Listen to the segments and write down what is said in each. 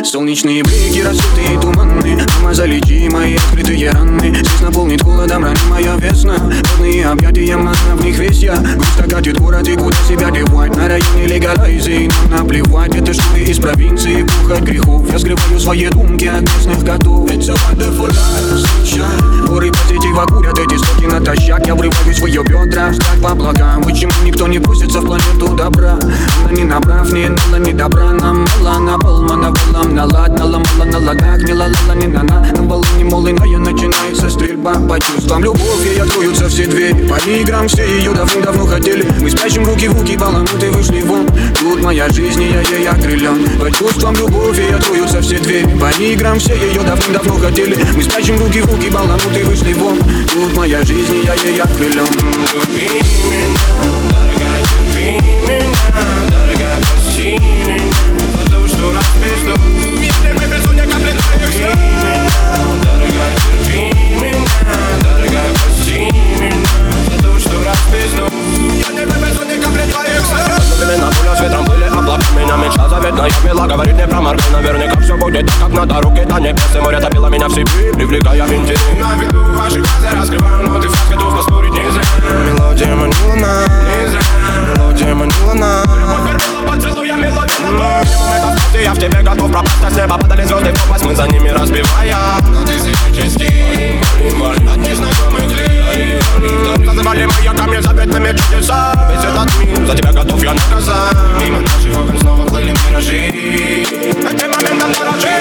Солнечные блики, рассветы и туманы. Мама, залечи мои открытые раны. Здесь наполнит холодом ранимая весна. Водные объятия, манна, в них весь я. Грусть катит город, и куда себя девать? На районе легалайзы, нам наплевать. Это что из провинции, пух от грехов. Я скрываю свои думки от местных котов. It's a wonderful life, sunshine. Горы позитива курят эти стоки натощак. Я врываюсь в ее бедра, встать по облакам. Почему никто не пустится в планету добра? Она не направ, не нала, не добра. Нам мало, на полмана, полом налад. Наломала на ладах, не лалала, не нана. На волне молния начинается стрельба. По чувствам любовь, и откроются все двери. По играм все ее давно хотели. Мы спрячем руки в руки, баламуты вышли вон. Тут моя жизнь, и я ей окрылен. По чувствам любовь, и откроются все двери. По играм все ее давно хотели. Мы спрячем руки в руки, баламуты вышли вон. Тут моя жизнь, и я ей окрылен. Люби меня, дорогая, люби меня, дорогая, прости меня за то, что раз между мирными безумия капли твоих слез. Дорогая, люби меня, дорогая, прости меня за то, что раз между мирными безумия капли твоих слез. На поле с ветром были облака, меня мечта заветная мила. Говорит, не проморгай, наверняка все будет так, как надо. Руки до небес, и море топило меня в себе, привлекая в интерес. На виду ваши глаза раскрываю, но ты факт готов поспорить не зря. Мелодия манила нас, не зря. Мелодия манила нас. Любовь вернула поцелуя, мелодия на бой. Я в тебе готов пропасть, а с неба падали звезды в пропасть. Мы за ними разбивая на тысячи частей. От незнакомых людей называли мои камни заветными чудеса. Весь этот мир за тебя готов я наказать. Мимо наших окон снова плыли миражи. Этим моментом дорожи.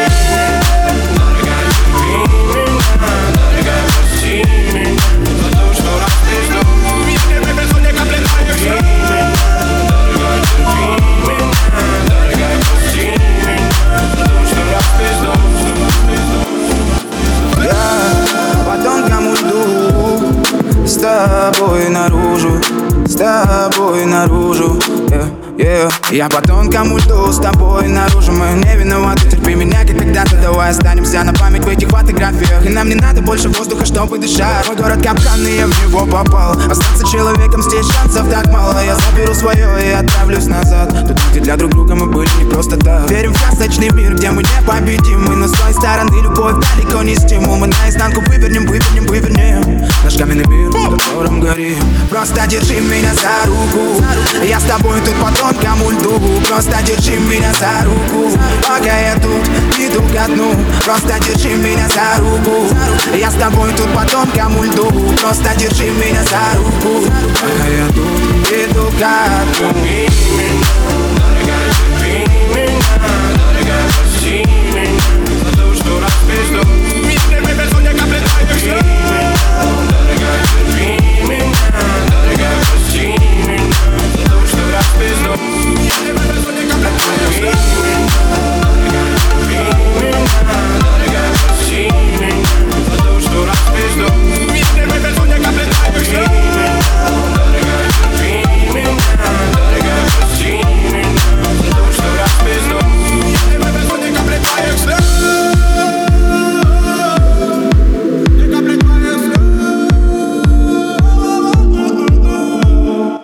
Дорогая, люби меня, дорогая, прости меня за то, что раз между мирными безумия капли твоих слез. Дорогая, люби меня, дорогая, прости меня за то, что раз между. Я по тонкому льду с тобой наружу, с тобой наружу. Я по тонкому льду с тобой наружу. Мы не виноваты, терпи меня, как когда-то. Давай останемся на память в этих фотографиях. И нам не надо больше воздуха, чтобы дышать. Мой город капкан, и я в него попал. Остаться человеком, здесь шансов так мало. Я заберу свое и отправлюсь назад туда, где для друг друга мы были не просто так. Верим в красочный мир, где мы непобедимы. Но с той стороны любовь далеко не стимул. Мы наизнанку вывернем наш каменный мир, в котором горим. Просто держи меня за руку. Я с тобой тут по тонкому льду. Просто держи меня за руку. Пока я тут иду ко дну. Просто держи меня за руку. Я с тобой тут по тонкому льду. Просто держи меня за руку. Пока я тут иду ко дну.